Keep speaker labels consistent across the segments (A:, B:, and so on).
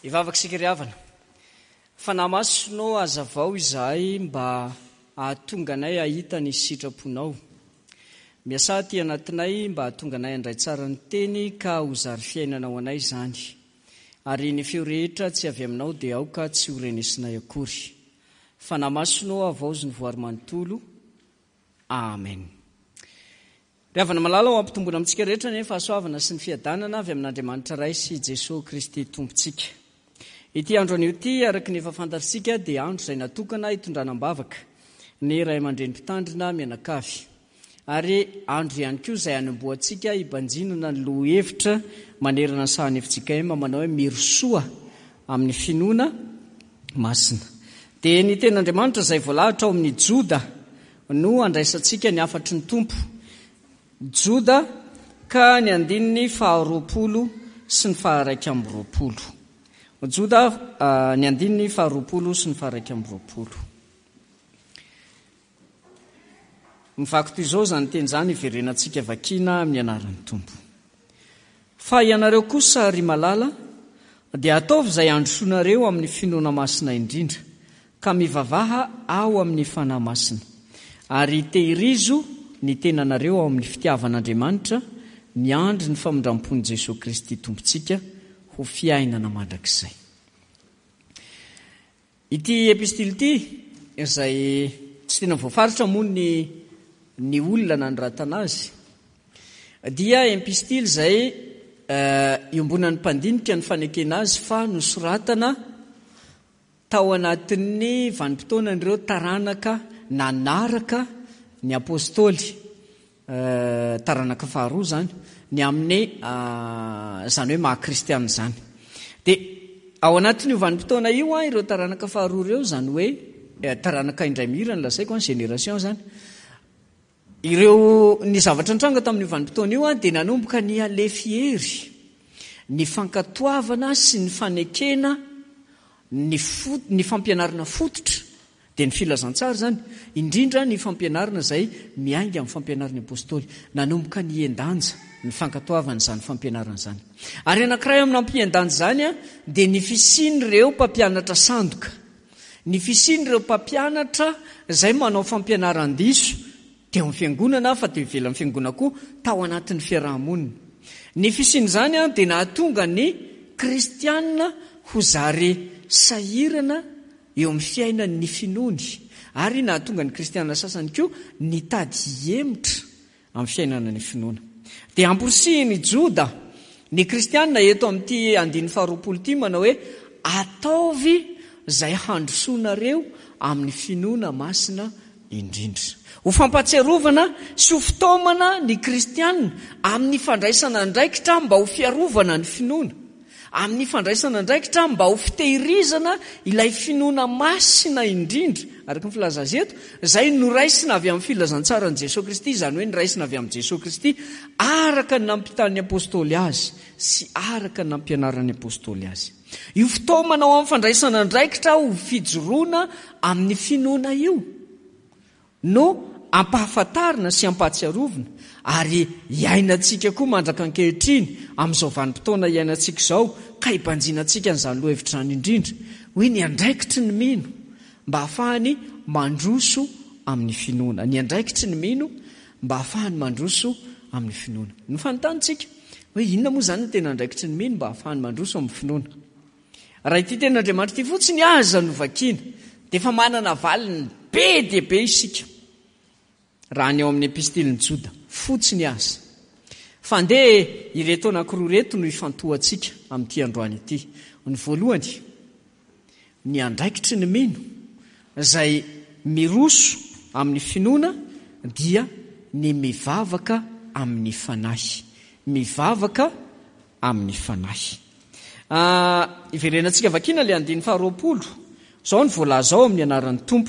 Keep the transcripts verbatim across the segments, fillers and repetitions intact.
A: Ivavaka sikiriavana. Fanamasinao azavao izahay mba ahatonga anay ahita ny sitraponao. Miasa ty anatinay mba ahatonga anay andray tsara ny teny ka hozary fiainana ho anay izany. Ary ny feo rehetra tsy avy aminao dia aoka tsy ho renesinay akory. Fanamasinao avaozy ny voary manontolo. Amen. Riavana malala ho ampitombona amintsika rehetra ny fahasoavana sy ny fiadanana avy amin'Andriamanitra ray sy Jesosy Kristy tompontsika. Ity andro anio ity araka ny efa fantatsika dia andro izay natokana hitondranam-bavaka ny ray aman-dreny mpitandrina mianakavy. Ary andro ihany koa izay hanomboantsika hibanjinana ny loha hevitra manerana ny sahany F J K M manao hoe mirosoa amin'ny finoana masina. Dia ny ten'Andriamanitra izay voalahatra ao amin'ny Joda no andraisantsika ny afatry ny tompo. Joda ka ny andininy faharoapolo sy ny faharaiky amby roapolo. Joda uh, ny andininy faharoapolo sy ny faharaiky amby roapolo. Mivako toy izao zany teny zany iverenantsika vakina amin'ny anaran'ny tompo. Fa ianareo kosa ry malala dia ataovy izay androsonareo amin'ny finoana masina indrindra, ka mivavaha ao amin'ny fanahy masina, ary tehirizo ny tenanareo ao amin'ny fitiavan'Andriamanitra miandry ny famindrampon'i Jesosy Kristy tompontsika ho fiainana mandrakizay. Ity epistily ity izay tsy tena voafaritra moa ny ny olona nanoratana azy dia epistily izay uh, iombonan'ny mpandinika ny fanekena azy fa nosoratana tao anatin'ny vanim-potoana ireo taranaka nanaraka ny apôstôly uh, taranaka faharoa zany ny amin'ny uh, zany hoe maha-kristiana zany. Dia ao anatin'io vanim-potoana io a ireo taranaka faharoa ireo zany hoe uh, taranaka indray mihira ny lazaiko ny génération zany. Ireo ny zavatra nitranga tamin'io vanim-potoana io a dia nanomboka ny alefihery, ny fankatoavana sy ny fanekena, ny, fot, ny fampianarana fototra dia ny filazantsara zany, indrindra ny fampianarana izay miainga amin'ny fampianarana apôstôly, nanomboka ny endanja ny fankatoavana izany fampianarana zany. Ary anankiray amin'ny ampiendanja zany a dia ny fisian'ireo mpampianatra sandoka, ny fisian'ireo mpampianatra izay manao fampianaran-diso teo amin'ny fiangonana fa teo ivelan'ny fiangonana koa tao anatin'ny fiarahamonina. Ny fisiany zany a dia nahatonga ny kristianina ho zary sahirana eo amin'ny fiainan'ny finoany, ary nahatonga ny kristianina sasany koa nitady hiemotra amin'ny fiainana ny finoana. Dia amporisihiny Joda ny kristianina eto amin'ity andin'ny faharoapolo ity manao hoe ataovy izay handrosoanareo amin'ny finoana masina indrindra. Ho fampatsiarovana sy ho fitaomana ny kristianina amin'ny fandraisana andraikitra mba ho fiarovana ny finoana, amin'ny fandraisana andraikitra mba ho fitehirizana ilay finoana masina indrindra, araka ny filaza azy eto, izay noraisina avy amin'ny filazantsarani Jesosy Kristy, izany hoe noraisina avy amin'ny Jesosy Kristy araka ny nampitan'ny apôstôly azy sy araka ny nampianaran'ny apôstôly azy. Io fitaomana ao amin'ny fandraisana andraikitra ho fijoroana amin'ny finoana io no ampahafantarina sy ampahatsiarovana, ary iainantsika koa mandraka ankehitriny amin'izao vanim-potoana iainantsika izao ka hibanjinantsika n'izany loha hevitra izany indrindra hoe ny andraikitry ny mino mba ahafahany mandroso amin'ny finoana, ny andraikitry ny mino mba ahafahany mandroso amin'ny finoana. Ny fanontanytsika hoe inona moa zany ny tena andraikitry ny mino mba ahafahany mandroso amin'ny finoana? Raha ity ten'Andriamanitra ity fotsiny aza no vakiana dia efa manana valiny be dia be isika. Raha ny ao amin'ny epistiliny Joda fotsiny aza. Fa ndeha ireto anankiroa reto no ifantohantsika amin'ity androany ity. Ny voalohany, ny andraikitry ny mino izay miroso amin'ny finoana dia ny mivavaka amin'ny fanahy. Mivavaka amin'ny fanahy. Uh, iverenantsika vakina le andiny faharoapolo. Zao ny voalaza ao amin'ny anaran'ny tompo.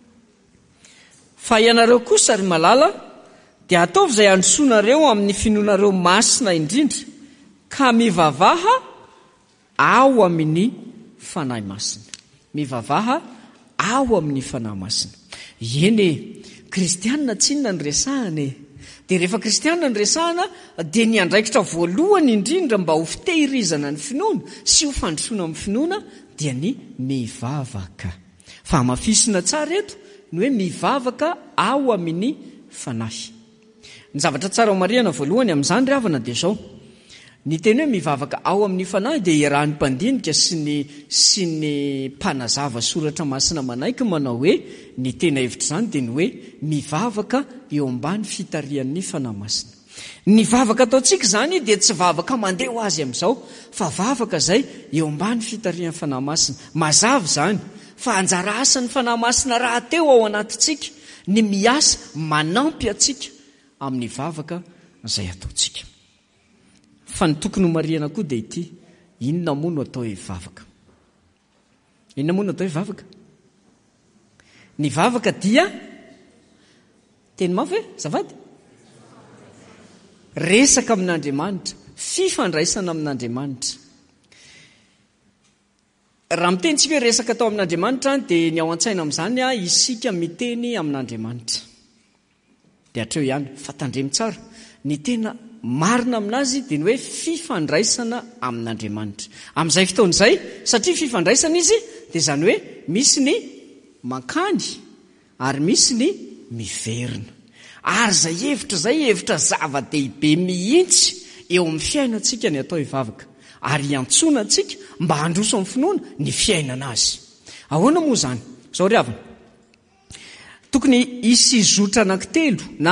A: Fa ianareo kosa ry malala dia ataovy izay androsoanareo amin'ny finoanareo masina indrindra, ka mivavaha ao amin'ny fanahy masina. Mivavaha ao amin'ny fanahy masina. Eny, kristianina tsinona ny resahany. Dia rehefa kristianina ny resahana dia ny andraikitra voalohany indrindra mba ho fitehirizana ny finoana sy ho fandrosoana amin'ny finoana dia ny mivavaka. Fa mafisina tsara eto ny hoe mivavaka ao amin'ny fanahy. Ny zavatra tsara ao marihana voalohany amin'izany ravana dia izao. Ny teny hoe mivavaka ao amin'ny fanahy dia iarahan'ny mpandinika sy ny sy ny mpanazava soratra masina manaiky manao hoe ny tena hevitra izany dia ny hoe mivavaka eo ambany fitarian'ny fanahy masina. Ny vavaka ataontsika izany dia tsy vavaka mandeha ho azy amin'izao fa vavaka izay eo ambany fitarian'ny fanahy masina. Mazava izany fa anjara asan'ny fanahy masina raha teo ao anatintsika ny miasa manampy atsika amin'ny vavaka izay ataontsika. Fa ny tokony ho marihana koa dia ity, inona moa no atao hoe vavaka? Inona moa no atao hoe vavaka? Ny vavaka dia teny mafy hoe zavady resaka amin'Andriamanitra, fifandraisana amin'Andriamanitra. Raha mitentsika hoe resaka atao amin'Andriamanitra dia ny ao an-tsaina amin'izany a isika miteny amin'Andriamanitra. Dia hatreo ihany, fatandremo tsara. Ny tena marina aminazy dia ny hoe fifandraisana amin'Andriamanitra. Amin'izay fotoan'izay, satria fifandraisana izy dia izany hoe misy ny mankany ary misy ny miverina. Ary izay hevitra izay hevitra zava-dehibe mihitsy eo amin'ny fiainantsika ny atao hivavaka. Ary iantsoana antsika mba handroso amin'ny finoana ny fiainana azy. Ahoana moa izany? Izao ry havana. Tokony hisy zotra anankitelo na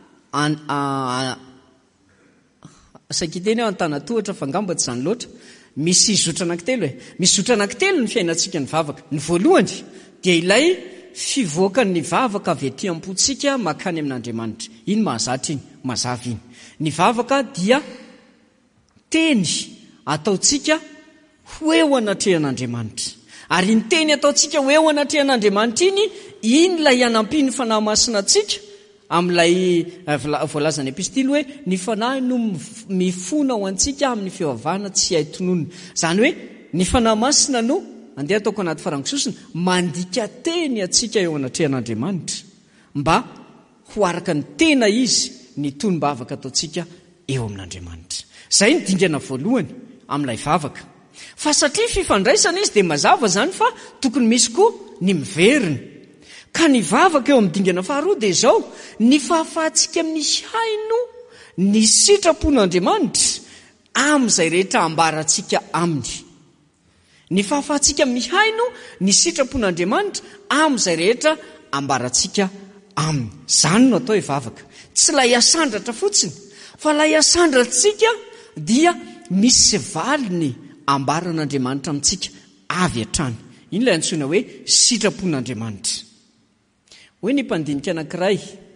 A: saikiteny ao an-tanatohatra fa ngamba tsy izany loatra. Misy zotra anankitelo e. Misy zotra anankitelo ny fiainantsika ny vavaka. Ny voalohany dia ilay fivoakan'ny vavaka avy etỳ am-pontsika makany amin'Andriamanitra. Iny mahazatra iny, mazava iny. Ny vavaka dia teny ataontsika ho eo anatrehan'Andriamanitra. Ary ny teny ataontsika ho eo anatrehan'Andriamanitra iny, iny ilay anampiany fanahy masina antsika amin'ilay voalazany epistily hoe ny fanahy no mifona ho antsika amin'ny fivavahana tsy aitononona. Izany hoe ny fanahy masina no andeha ataoko anaty farangisosina mandika teny atsika eo anatrehan'Andriamanitra mba ho araka ny tena izy ny tonom-bavaka ataontsika eo amin'Andriamanitra. Izay ny dingana voalohany amin'ilay vavaka. Fa satria fifandraisana izy dia mazava izany fa tokony misy koa ny miverina. Ka ny vavaka eo amin'ny dingana faharoa dia izao, ny fahafahantsika mihaino ny sitrapon'Andriamanitra amin'izay rehetra ambarantsika aminy. Ny fahafahantsika mihaino ny sitrapon'Andriamanitra amin'izay rehetra ambarantsika aminy. Izany no atao hoe vavaka. Tsy lay asandratra fotsiny, fa lay asandratsika dia misy valiny ambaran'Andriamanitra amintsika avy hatrany. Iny ilay antsoina hoe sitrapon'Andriamanitra. Hoe ny mpandinika anankiray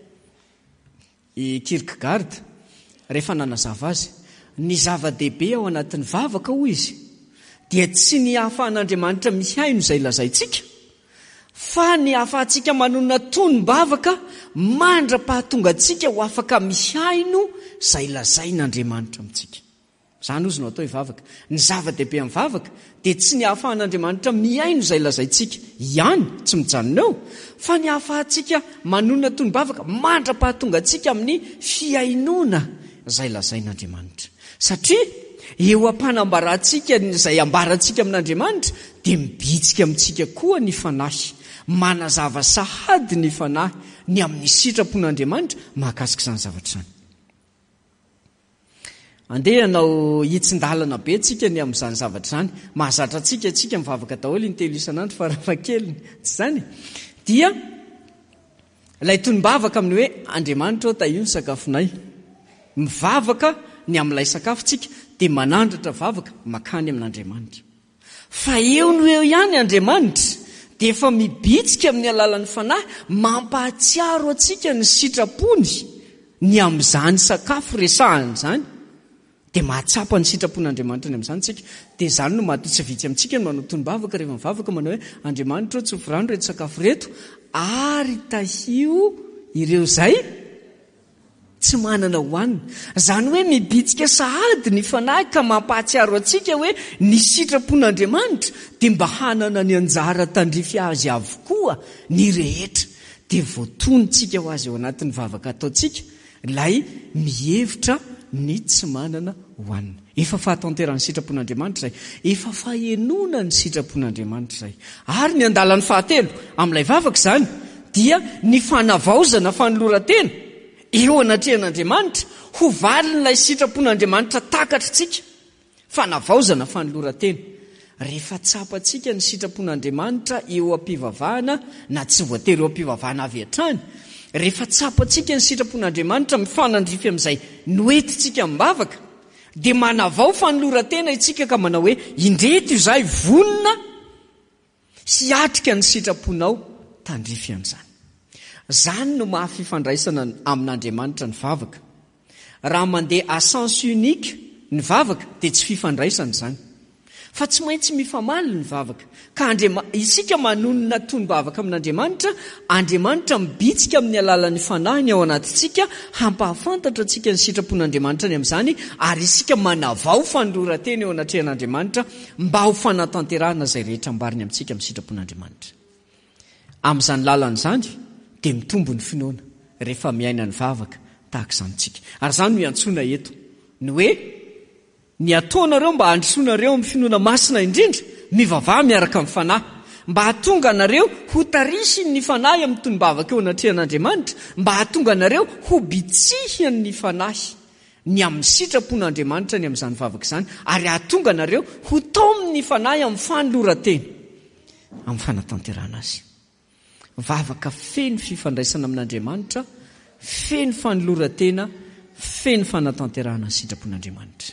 A: i Kierkegaard rehefa nanazava azy, ny zava-dehibe ao anatin'ny vavaka hoy izy dia tsy ny hahafahan'Andriamanitra mihaino izay lazaintsika, fa ny hahafahantsika manonona tonom-bavaka mandra-pahatonga antsika ho afaka mihaino izay lazain'Andriamanitra amintsika. Izany ozy no atao hivavaka. Ny zava-dehibe amin'ny vavaka dia tsy ny hahafahan'Andriamanitra mihaino izay lazaintsika ihany, tsy mijanona eo, fa ny hahafahantsika manonona tonom-bavaka mandra-pahatonga antsika amin'ny fihainoana izay lazain'Andriamanitra. Satria eo ampanambarantsika izay ambarantsika amin'Andriamanitra dia mibitsika amintsika koa ny fanahy, manazava sahady ny fanahy ny amin'ny sitrapon'Andriamanitra mahakasika izany zavatra izany. Andeha hanao hitsin-dalana be tsika ny amin'izany zavatra izany, mahazatra tsika tsika mivavaka daholo ny telo isan'andro farafahakeliny, tsy izany? Dia ilay tonom-bavaka amin'ny hoe Andriamanitra ao taio ny sakafonay. Mivavaka ny amin'ilay sakafontsika dia manandratra vavaka makany amin'Andriamanitra. Fa eo no eo ihany Andriamanitra dia efa mibitsika amin'ny alalan'ny fanahy mampahatsiaro atsika ny sitrapony ny amin'izany sakafo resahany izany. Dia mahatsapa ny sitrapon'Andriamanitra ny amin'izany tsika. Dia izany no mahatonga tsy vitsy amintsika no manao tonom-bavaka rehefa mivavaka manao hoe Andriamanitra tsy oforano reto sakafo reto ary tahio ireo izay tsy manana hoanina. Izany hoe mibitsika sahady ny fanahy ka mampahatsiaro atsika hoe ny sitrapon'Andriamanitra dia mba hanana ny anjara tandrify azy avokoa ny rehetra. Dia voatonontsika ho azy eo anatin'ny vavaka ataontsika lay mihevitra ny tsy manana hoanina. Efa fahatanteran'ny sitrapon'Andriamanitra izay. Efa fahenona ny sitrapon'Andriamanitra izay. Ary ny andalan'ny fahatelo amin'ilay vavaka izany dia ny fanavaozana fanoloran-tena eo anatrehan'Andriamanitra ho valin'ilay sitrapon'Andriamanitra takatritsika. Fanavaozana fanoloran-tena. Rehefa tsapantsika ny sitrapon'Andriamanitra eo am-pivavahana na tsy voatery eo am-pivavahana avy hatrany. Rehefa tsapantsika ny sitrapon'Andriamanitra mifanandrify amin'izay noetintsika mibavaka dia manavao fanoloran-tena itsika ka manao hoe indreto izahay vonina sy atrika ny sitraponao tandrify amin'izany. Zany no mahafifandraisana amin'Andriamanitra ny vavaka. Raha mandeha à sens unique ny vavaka dia tsy fifandraisana izany. Fa tsy maintsy mifamaly ny vavaka. Ka andriama- isika manonona tombavaka amin'Andriamanitra, Andriamanitra mibitsika amin'ny alalan'ny fanahiny ao anatintsika hampahafantatra antsika ny sitrapon'Andriamanitra ny amin'izany, ary isika manavao fanoloran-tena eo anatrehan'Andriamanitra mba ho fanatanterahana izay rehetra ambariny amintsika amin'ny sitrapon'Andriamanitra. Amin'izany lalan'izany dia mitombo ny finoana rehefa miaina ny vavaka tahaka izany tsika. Ary izany no iantsoana eto ny hoe ny ataonareo mba handrosoanareo amin'ny finoana masina indrindra, mivavaha miaraka amin'ny fanahy, mba hahatonga anareo ho tarisiny ny fanahy amin'ny tombavaka eo anatrehan'Andriamanitra, mba hahatonga anareo ho bitsihany ny fanahy ny amin'ny sitrapon'Andriamanitra ny amin'izany vavaka izany, ary hahatonga anareo ho taominy fanahy amin'ny fanoloran-tena, amin'ny fanatanterahana azy. Vavaka feno fifandraisana amin'Andriamanitra, feno fanoloran-tena, feno fanatanterahana ny sitrapon'Andriamanitra.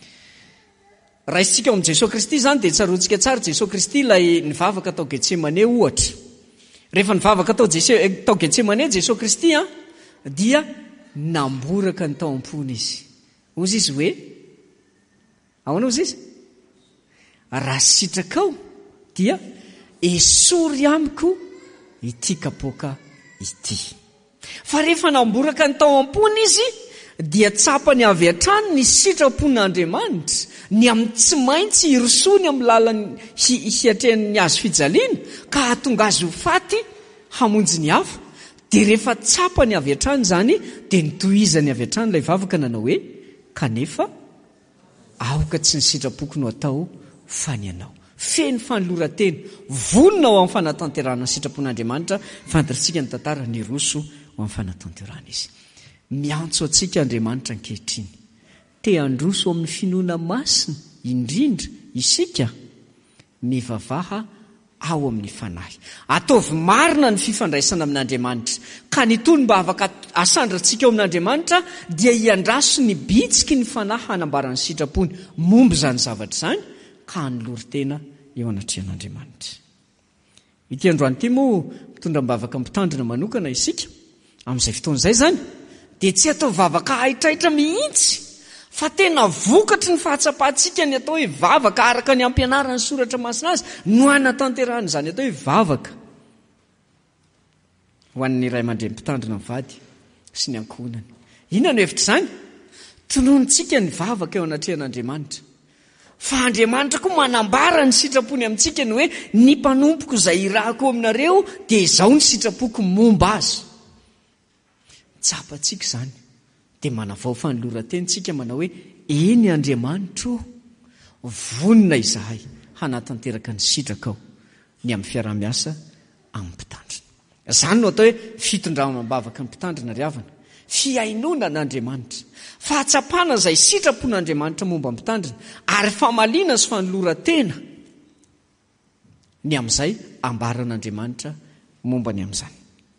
A: Raha isika amin'ny Jesosy Kristy izany dia tsarontsika tsara Jesosy Kristy ilay ny vavaka tao Getsemane ohatra. Rehefa ny vavaka tao Jese- tao Getsemane Jesosy Kristy a dia namboraka ny tao am-pony izy. Ozy izy hoe ahoana ozy izy? Raha sitrakao dia esory amiko ity kapoaka ity. Fa rehefa namboraka ny tao am-pony izy dia tsapany avy hatrany ny sitrapon'Andriamanitra ny amin'ny tsy maintsy irosony amin'ny lalany hiatrehan'ny azo fijaliana ka hahatonga azy ho faty hamonjy ny hafa. Dia rehefa tsapany avy hatrany izany dia nitohizany avy hatrany ilay vavaka nanao hoe kanefa aoka tsy ny sitrapoko no atao fa ny anao. Feno fanoloran-tena vonona ao amin'ny fanatanterahana ny sitrapon'Andriamanitra, fantatritsika ny tantara ny roso ao amin'ny fanatanterahana izy. Miantso atsika Andriamanitra ankehitriny, te handroso amin'ny finoana masina indrindra isika mivavaha ao amin'ny fanahy. Ataovy marina ny fifandraisana amin'Andriamanitra, ka ny tony mba afaka asandrantsika eo amin'Andriamanitra dia hiandraso ny bitsiky ny fanahy hanambarany sitrapony momba izany zavatra izany ka hanolory-tena eo anatrehan'Andriamanitra. Ity androany ity moa mitondram-bavaka mitandrina manokana isika amin'izay fotoan'izay izany dia tsy atao vavaka haitraitra mihitsy, fa tena vokatry ny fahatsapantsika ny atao hoe vavaka araka ny ampianarany soratra masina azy no anatanterahana izany atao hoe vavaka ho an'ny ray aman-dreny mpitandrina ny vady sy ny ankohonany. Inona no hevitra izany? Tononontsika ny vavaka eo anatrehan'Andriamanitra, fa Andriamanitra koa manambara ny sitrapony amintsika ny hoe ny mpanompoko izay irahako aminareo dia izao ny sitrapoko momba azy. Tsapantsika izany dia manavao fanoloran-tentsika manao hoe eny Andriamanitra vonina izahay hanatanteraka ny sitrakao ny amin'ny fiarah-miasa amin'ny mpitandrina. Izany no atao hoe fitondramam-bavaka ny mpitandrina ry havana, fiainona n'Andriamanitra, fahatsapana izay sitrapon'Andriamanitra momba mpitandrina, ary famaliana sy fanoloran-tena ny amin'izay ambaran'Andriamanitra momba ny amin'izany.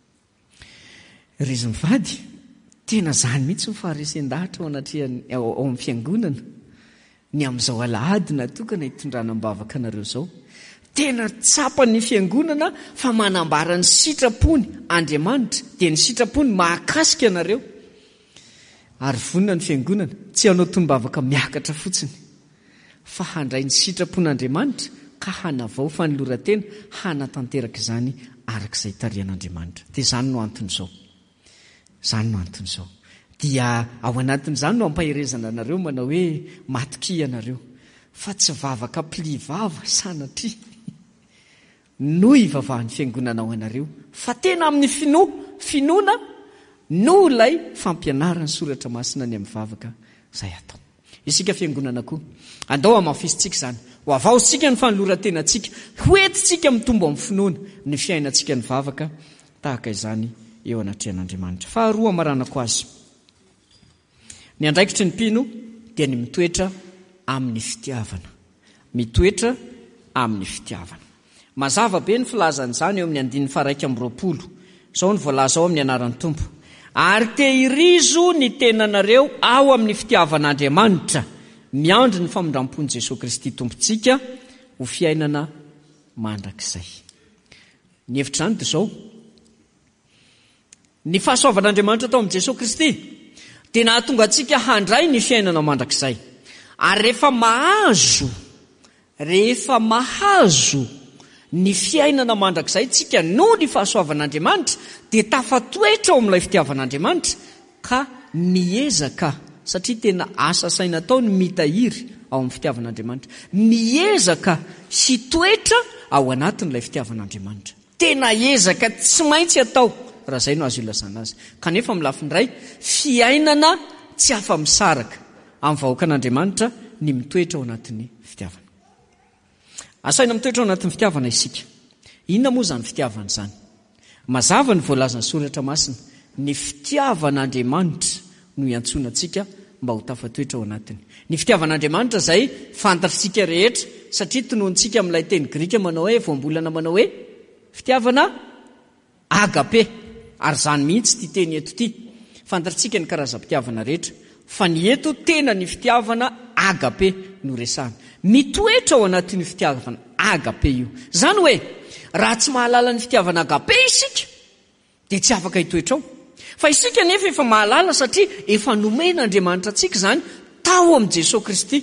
A: Ry mivady, tena zany mihitsy ny faharesen-dahatra ao anatrehany ao amin'ny fiangonana ny amin'izao alahady natokana hitondranam-bavaka anareo izao. Tena tsapany fiangonana fa manambara ny sitrapony Andriamanitra dia ny sitrapony mahakasika anareo. Ary vonina ny fiangonana tsy hanao tombavaka miakatra fotsiny, fa handray ny sitrapon'Andriamanitra ka hanavao fanoloran-tena hanatanteraka izany arak'izay tarian'Andriamanitra. Dia izany no antony izao. Izany no antony izao. Dia ao anatin'izany no ampahirezana anareo manao hoe matoki anareo, fa tsy vavaka mpilivava sanatria no ivavahan'ny fiangonana ao anareo, fa tena amin'ny fino, finoana no ilay fampianarany soratra masina ny amin'ny vavaka izay atao. Isika fiangonana koa andao amafisitsika izany ho avaosika ny fanoloran-tenantsika hoentintsika mitombo amin'ny finoana ny fiainantsika ny vavaka tahaka izany eo anatrehan'Andriamanitra. Faharoa maranako azy, ny andraikitry ny mpino dia ny mitoetra amin'ny fitiavana. Mitoetra amin'ny fitiavana. Mazava be ny filazan'izany eo amin'ny andininy faraika amby roapolo. Izao ny voalaza ao amin'ny anaran'ny Tompo. Ary tehirizo ny tenanareo ao amin'ny fitiavan'Andriamanitra, miandry ny famondram-pon'i Jesosy Kristy Tompontsika ho fiainana mandrakizay. Ny hevitra izany dia izao. Ny fahasoavan'Andriamanitra tao amin'i Jesosy Kristy dia nahatonga antsika handray ny fiainana mandrakizay. Ary rehefa mahazo, rehefa mahazo ny fiainana mandrakizay tsika no ny fahasoavan'Andriamanitra dia tafatoetra ao amin'ilay fitiavan'Andriamanitra ka miezaka, satria tena asa saina atao ny mitahiry ao amin'ny fitiavan'Andriamanitra, miezaka hitoetra ao anatin'ilay fitiavan'Andriamanitra. Tena ezaka tsy maintsy atao raha izay no azo ilazana azy. Kanefa amin'ny lafiny iray, fiainana tsy afa-misaraka amin'ny vahoakan'Andriamanitra ny mitoetra ao anatin'ny fitiavana. Asaina mitoetra ao anatin'ny fitiavana isika. Inona moa izany fitiavana izany? Mazava ny voalazan'ny soratra masina, ny fitiavan'Andriamanitra no iantsoana antsika mba ho tafatoetra ao anatiny. Ny fitiavan'Andriamanitra izay fantatritsika rehetra, satria tonoantsika amin'ilay teny Grika manao hoe, voambolana manao hoe fitiavana agape. Ary izany mihitsy ty teny eto ty. Fantatritsika ny karazam-pitiavana rehetra, fa ny eto tena ny fitiavana agape no resahana. Mitoetra ao anatin'ny fitiavana agape io. Zany hoe, raha tsy mahalala ny fitiavana agape isika, dia tsy afaka hitoetra ao. Fa isika nefa efa mahalala satria efa nomen'Andriamanitra antsika zany tao amin'i Jesosy Kristy.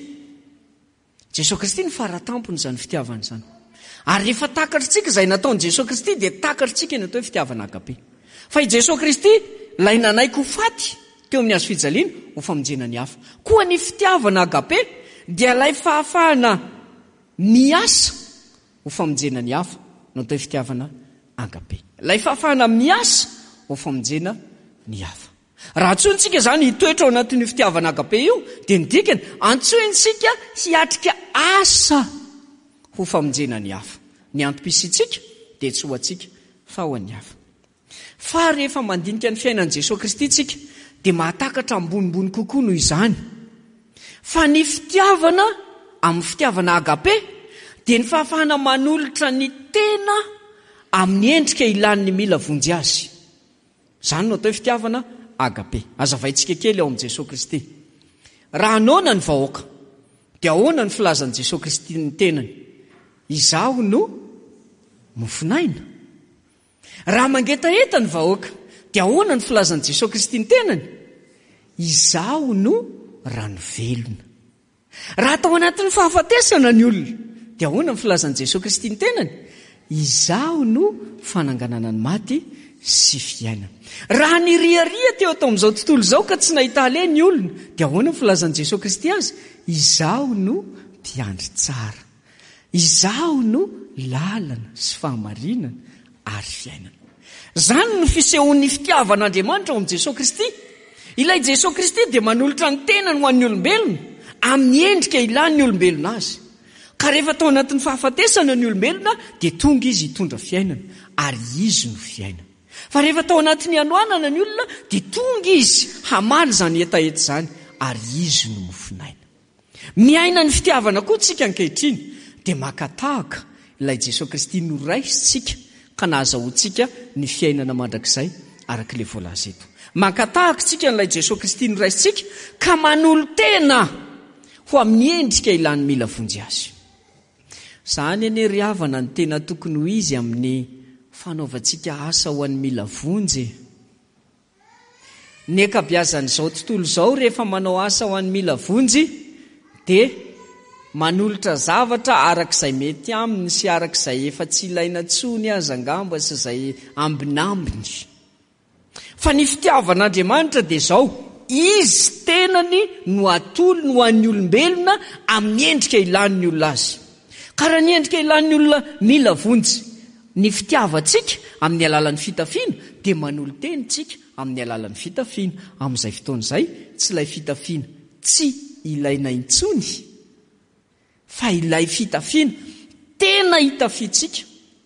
A: Jesosy Kristy ny faratampony izany fitiavana izany. Ary rehefa takatritsika izay nataon'i Jesosy Kristy dia takatritsika ny atao hoe fitiavana agape. Fa i Jesosy Kristy lay nanaiko ho faty teo amin'ny hazo fijaliana ho famonjena ny hafa. Koa ny fitiavana agape dia lay fahafahana miasa ho famonjena ny hafa no atao hoe fitiavana agape. Lay fahafahana miasa ho famonjena ny hafa. Raha antsointsika izany hitoetra ao anatin'ny fitiavana agape io, dia ny dikany antsointsika hiatrika asa ho famonjena ny hafa. Ny antom-pisitsika dia tsy ho antsika fa ho an'ny hafa. Fa rehefa mandinika ny fiainan'i Jesosy Kristy tsika dia mahatakatra ambonimbony kokoa noho izany. Fa ny fitiavana amin'ny fitiavana agape dia ny fahafahana manolotra ny tena amin'ny endrika ilan'ny mila vonjy azy. Izany no atao hoe fitiavana agape. Azavaintsika kely ao amin'i Jesosy Kristy. Raha anoana ny vahoaka, dia ahoana ny filazan'i Jesosy Kristy ny tenany? Izaho no mofinaina. Raha mangetaeta ny vahoaka, dia ahoana ny filazan'i Jesosy Kristy ny tenany? Izaho no rano velona. Raha atao anatin'ny fahafatesana ny olona, dia ahoana ny filazan'i Jesosy Kristy ny tenany? Izaho no fananganana ny maty sy fiainana. Raha niriaria teo atao amin'izao tontolo izao ka tsy nahita hale ny olona, dia ahoana ny filazan'i Jesosy Kristy azy? Izaho no mpiandry tsara. Izaho no lalana sy fahamarinana ary fiainana. Zany no fisehoan'ny fitiavan'Andriamanitra ao amin'i Jesosy Kristy. Ilay Jesosy Kristy dia manolotra ny tenany ho an'ny olombelona amin'ny endrika ilan'ny olombelona azy. Ka rehefa tao anatin'ny fahafatesana ny olombelona dia tonga izy hitondra fiainana ary izy no fiainana. Fa rehefa tao anatin'ny anoanana ny olona dia tonga izy hamaly izany etaeta izany ary izy no mofinaina. Miaina ny fitiavana koa tsika ankehitriny dia makatahaka ilay Jesosy Kristy noraisitsika ka nahazahoantsika ny fiainana mandrakizay araka ilay voalaza eto. Makatahaka tsika n'ilay Jesosy Kristy noraisitsika ka manolo tena ho amin'ny endrika ilan'ny mila vonjy azy. Izany anie ry havana ny tena tokony ho izy amin'ny fanaovantsika asa ho an'ny mila vonjy. Ny ankabeazan'izao tontolo izao rehefa manao asa ho an'ny mila vonjy dia manolotra zavatra arak'izay mety aminy sy arak'izay efa tsy ilaina tsony azy angamba sy izay ambinambiny. Fa ny fitiavan'Andriamanitra dia izao, izy tenany no atolony ho an'ny olombelona amin'ny endrika ilan'ny olona azy. Ka raha ny endrika ilan'ny olona mila vonjy, ny fitiavantsika amin'ny alalan'ny fitafiana dia manolo teny tsika amin'ny alalan'ny fitafiana. Amin'izay fotoan'izay tsy ilay fitafiana tsy ilaina intsony fa ilay fitafiana tena hitafiantsika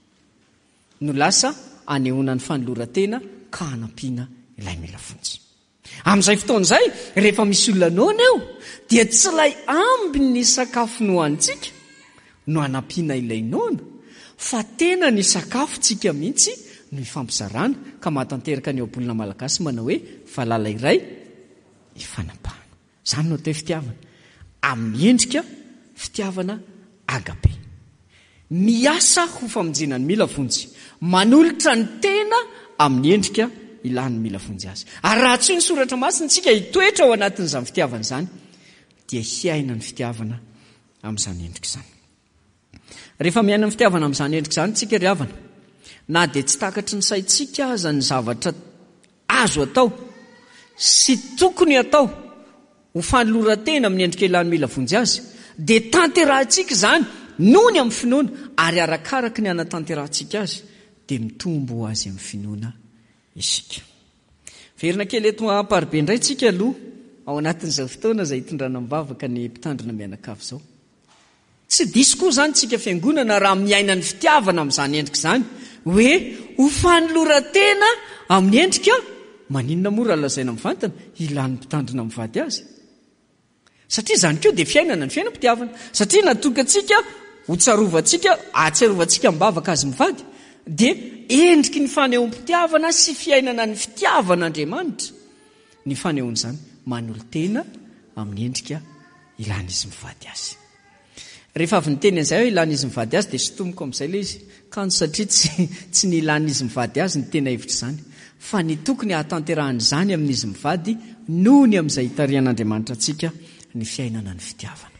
A: no lasa anehoana ny fanoloran-tena ka hanampiana ilay mila fontsy. Amin'izay fotoan'izay rehefa misy olona noana eo dia tsy ilay ambiny sakafo no hoantsika no hanampiana ilay noana fa tena ny sakafontsika mihitsy no ifampizarana ka mahatanteraka ny obolona malagasy manao hoe falala iray ifanapahana. Izany no atao fitiavana amin'ny endrika fitiavana agape. Miasa ho famonjena ny mila fontsy, manolotra ny tena amin'ny endrika ilany mila fontsy azy. Ary raha tsy ny soratra masina tsika hitoetra ao anatin'izany fitiavana izany dia hiaina ny fitiavana amin'izany endrika izany. Rehefa miaina ny fitiavana amin'izany endrika izany tsika ry havana, na dia tsy takatry ny saitsika aza ny zavatra azo atao sy tokony atao ho fanoloran-tena amin'ny endrika ilany mila fontsy azy, dia tanterahantsika izany noho ny amin'ny finoana, ary arakaraka ny anatanterahantsika azy dia mitombo ho azy amin'ny finoana isika. Verina kely eto amparibe indray tsika aloha ao anatin'izao fotoana izay hitondrana mivavaka ny mpitandrina mianakavy izao. Tsy diso koa izany tsika fiangonana raha miaina ny fitiavana amin'izany endrika izany hoe ho fanoloran-tena amin'ny endrika maninona mora lazaina mivantana ilany mpitandrina mivady azy. Satria izany koa dia fiainana ny fiainam-pitiavana. Satria natoka antsika ho tsarovantsika, ahatsiarovantsika mivavaka azy mivady dia endriky ny fanehoam-pitiavana sy fiainana ny fitiavan'Andriamanitra ny fanehoan'izany manolo-tena amin'ny endrika ilany izy mivady azy. Rehefa avy ny teny an'izay hoe ilany izy mivady azy dia sotomoko amin'izay ilay izy kanto satria tsy, tsy ny ilany izy mivady azy ny tena hevitra izany fa ny tokony hahatanterahanyizany amin'izy mivady noho ny amin'izay hitarian'Andriamanitra antsika ny fiainana ny fitiavana.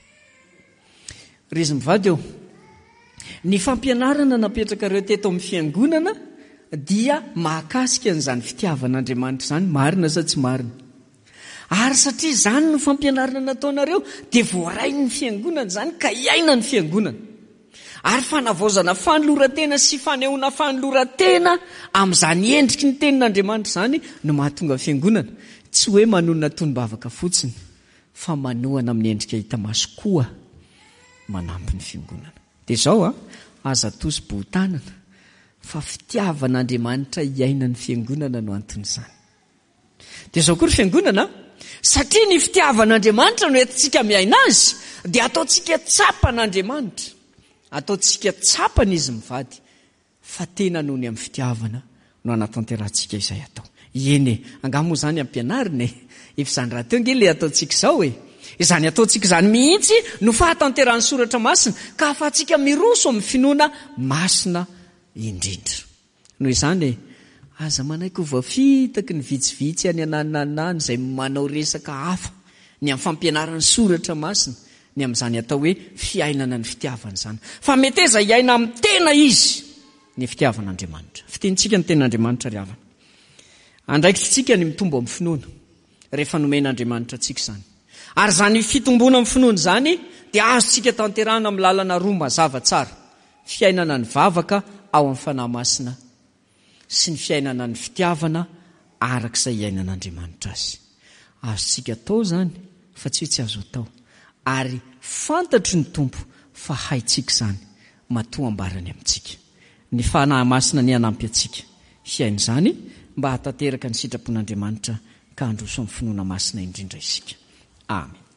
A: Ry izy mivady eo, ny fampianarana napetraka ireo teto amin'ny fiangonana dia mahakasika an'izany fitiavan'Andriamanitra izany, marina sa tsy marina. Ary satria izany no fampianarana nataonareo dia voaray ny fiangonana izany ka iaina ny fiangonana. Ary fanavaozana fanoloran-tena sy fanehoana fanoloran-tena amin'izany endriky ny tenin'Andriamanitra izany no mahatonga fiangonana tsy hoe manonona tonom-bavaka fotsiny fa manohana amin'ny endrika hita maso koa manampy ny fiangonana. Dia izao a, aza tosy botanana fa fitiavan'Andriamanitra iaina ny fiangonana no anton'izany. Dia izao koa ry fiangonana, satria ny fitiavan'Andriamanitra no entintsika miaina azy dia ataontsika tsapan'Andriamanitra, ataontsika tsapana izy mivady fa tena noho ny amin'ny fitiavana no anatanterantsika izay atao. Eny e, angamo izany ampianarina e, efa izany raha teo nge le ataontsika izao e. Izany ataontsika izany mihitsy no fahatanteran'ny soratra masina ka afahantsika miroso amin'ny finoana masina indrindra. Noho izany e, aza manaiky ho voafitaky ny vitsivitsy any anananany izay manao resaka hafa ny amin'ny fampianaran'ny soratra masina ny amin'izany atao hoe fiainana ny fitiavana izany. Fa mety eza iaina amin'ny tena izy ny fitiavan'Andriamanitra. Fitentsika ny tenan'Andriamanitra ry havana. Andraikitsika ny mitombo amin'ny finoana rehefa nomen'Andriamanitra antsika izany. Ary izany fitomboana amin'ny finoana izany dia azontsika tanterahana amin'ny lalana roa mazava tsara: fiainana ny vavaka ao amin'ny fanahy masina sy ny fiainana ny fitiavana arak'izay iainan'Andriamanitra azy. Azontsika atao izany fa tsy hoe tsy azo atao, ary fantatry ny tompo fa haitsika izany matoa ambarany amintsika. Ny fanahy masina ny hanampy antsika hiaina izany mba hahatanteraka ny sitrapon'Andriamanitra ka handroso amin'ny finoana masina indrindra isika. Amen.